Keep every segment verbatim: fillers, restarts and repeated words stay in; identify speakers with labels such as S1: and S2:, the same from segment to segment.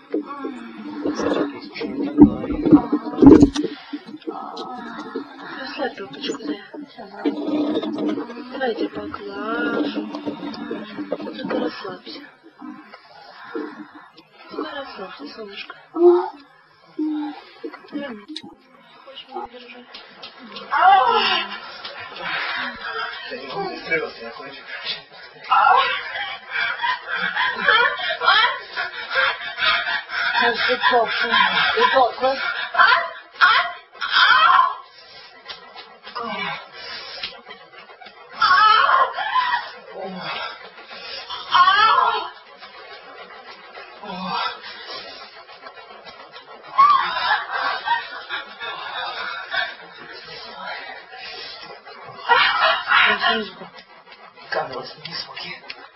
S1: Расслабь попочку, Зая. Давай я тебя поглажу. Только расслабься. Только расслабься, солнышко. Прям. Хочешь меня держать?
S2: Я не могу стрелаться, я хочу.
S1: Ты плохо. Ты плохо.
S2: Камера, не смоги.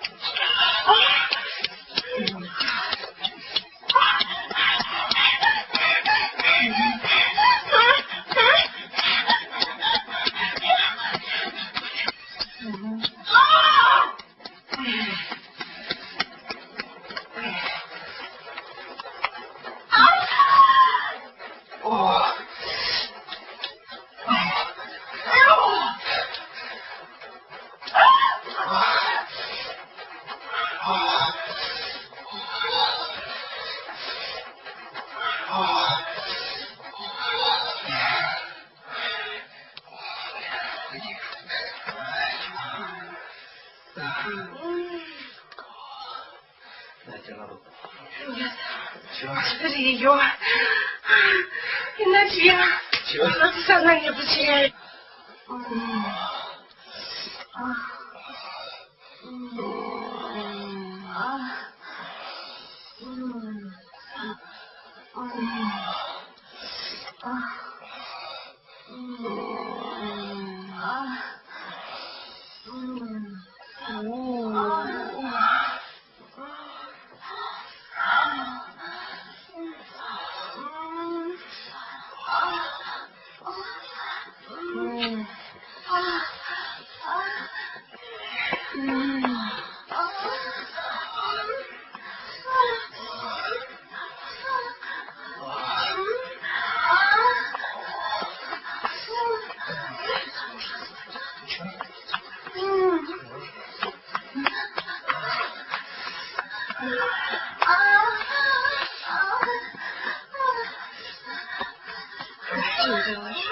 S2: Дайте на руку.
S1: Нет.
S2: Чего?
S1: Забери ее. Иначе я
S2: Чего?
S1: сознание потеряю. Что ты делаешь?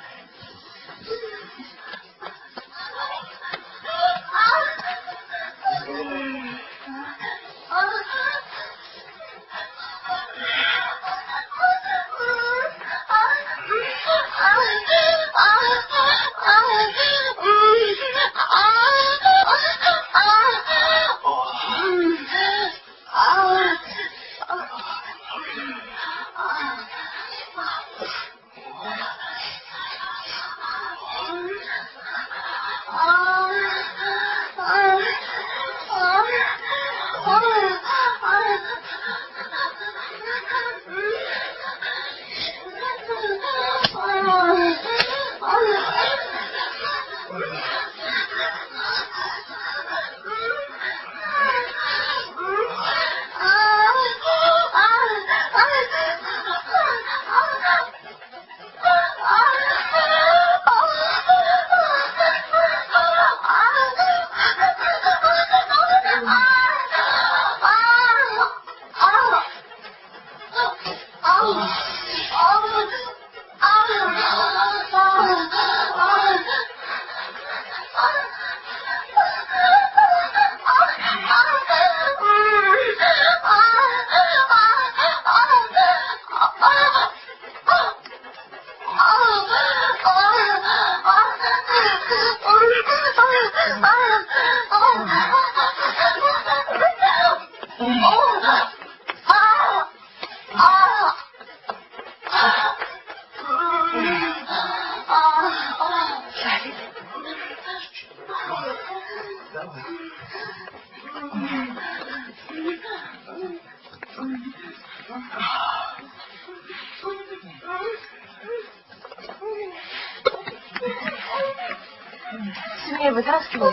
S1: Сильнее вытаскивай.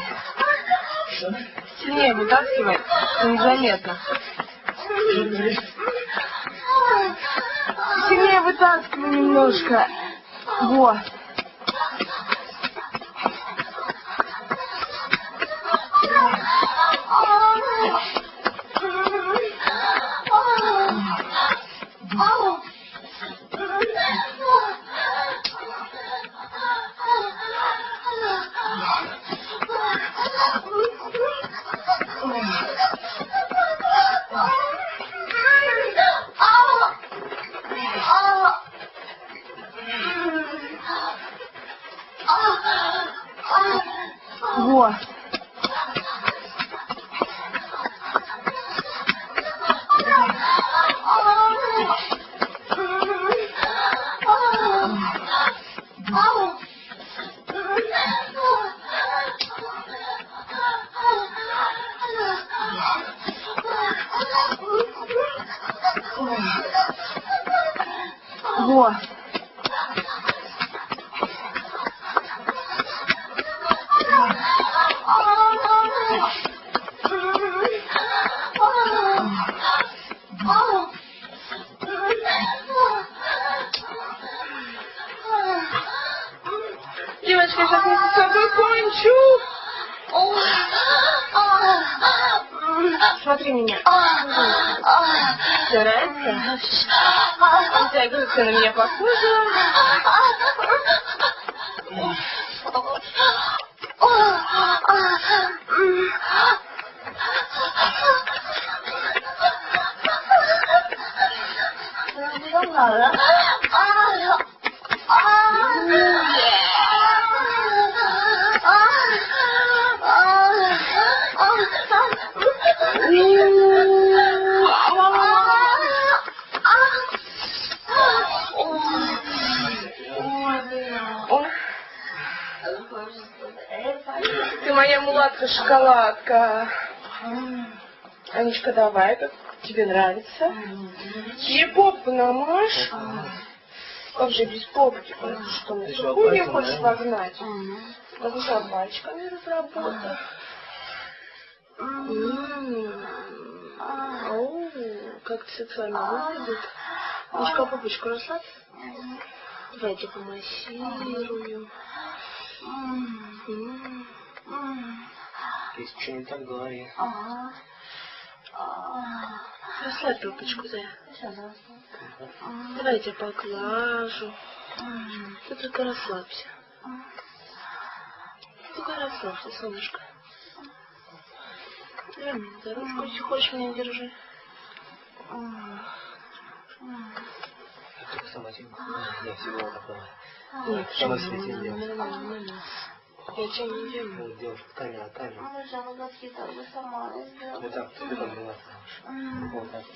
S1: Сильнее вытаскивай. Незаметно. немножко. Вот. Вот. Вот. Девочки, я сейчас не с собой кончу. Смотри меня. Все нравится? Я говорю, ты на меня похожа. Ты моя мулатка-шоколадка. Анечка, давай, как тебе нравится? Тебе попу намажь. Как же без попки? Что, на сухую не хочешь вогнать? Разрешал пальчиками разработать. Оу, как сексуально выглядит. Анечка, попочку расслабь. Давайте помассирую.
S2: Если что не так, говори.
S1: Ага. Расслабь попочку, Зая. Давай я тебя поглажу. Ты только расслабься. Только расслабься, солнышко. Дай мне за ручку, если хочешь, меня держи.
S2: Только сама тебе. Я всегда вот так давай.
S1: Нет,
S2: что мы с этим делаем?
S1: Я тебя не делаю.
S2: Ну, девушка, камера, камера.
S1: Мама, ноготки так бы сама сделала.
S2: Вот так, ты как была. Вот так,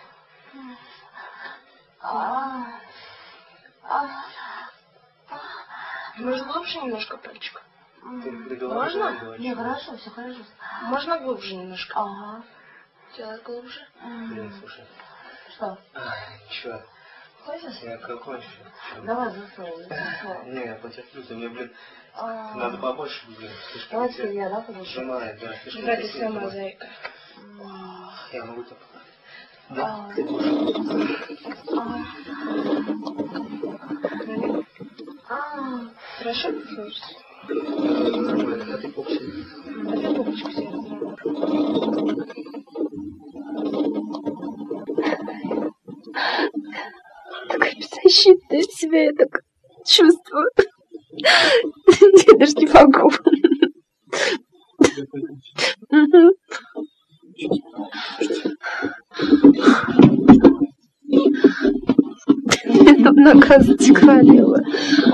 S2: да.
S1: Может, глубже немножко пальчик?
S2: Можно?
S1: Не, хорошо, все хорошо. Можно глубже немножко? Ага. Делай глубже.
S2: Блин, слушай.
S1: Что?
S2: Чё?
S1: Хочешь?
S2: Я кончу.
S1: Давай засунь, засунь.
S2: Не, я потерплю, ты мне, блин, надо побольше, блин.
S1: Давай теперь я, да, подожди?
S2: Сжимает, да.
S1: Давай ты сама, зайка.
S2: Я могу так. Да?
S1: Хорошо, слушай.
S2: А ты попочку.
S1: А ты попочку себе разработай.
S3: Такая беззащитная себя, я так чувствую. Я даже не могу. Я давно, оказывается, говорила.